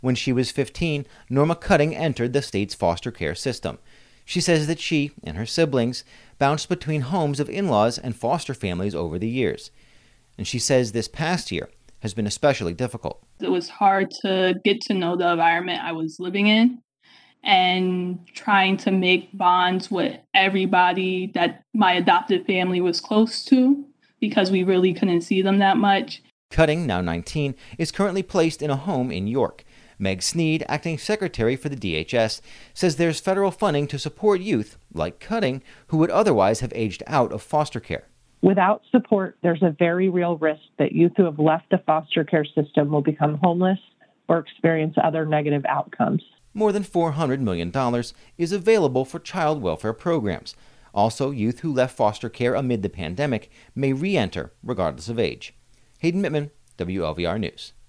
When she was 15, Norma Cutting entered the state's foster care system. She says that she and her siblings bounced between homes of in-laws and foster families over the years. And she says this past year has been especially difficult. It was hard to get to know the environment I was living in and trying to make bonds with everybody that my adopted family was close to because we really couldn't see them that much. Cutting, now 19, is currently placed in a home in York. Meg Sneed, acting secretary for the DHS, says there's federal funding to support youth like Cutting who would otherwise have aged out of foster care. Without support, there's a very real risk that youth who have left the foster care system will become homeless or experience other negative outcomes. More than $400 million is available for child welfare programs. Also, youth who left foster care amid the pandemic may re-enter regardless of age. Hayden Mittman, WLVR News.